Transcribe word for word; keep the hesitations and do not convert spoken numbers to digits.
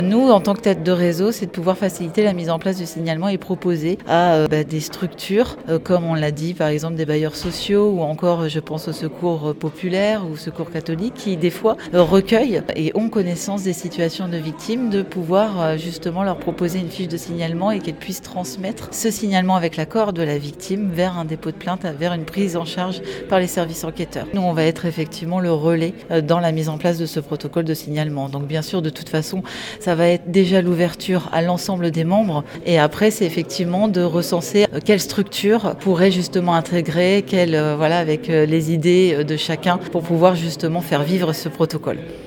Nous, en tant que tête de réseau, c'est de pouvoir faciliter la mise en place du signalement et proposer à euh, bah, des structures, euh, comme on l'a dit, par exemple des bailleurs sociaux ou encore, euh, je pense au secours euh, populaire ou secours catholique, qui des fois euh, recueillent et ont connaissance des situations de victimes, de pouvoir euh, justement leur proposer une fiche de signalement et qu'elles puissent transmettre ce signalement avec l'accord de la victime vers un dépôt de plainte, vers une prise en charge par les services enquêteurs. Nous, on va être effectivement le relais euh, dans la mise en place de ce protocole de signalement. Donc bien sûr, de toute façon, ça va être déjà l'ouverture à l'ensemble des membres et après, c'est effectivement de recenser euh, quelle structure pourrait justement intégrer, quelle, euh, voilà, avec euh, les idées euh, de chacun pour pouvoir justement faire vivre ce protocole.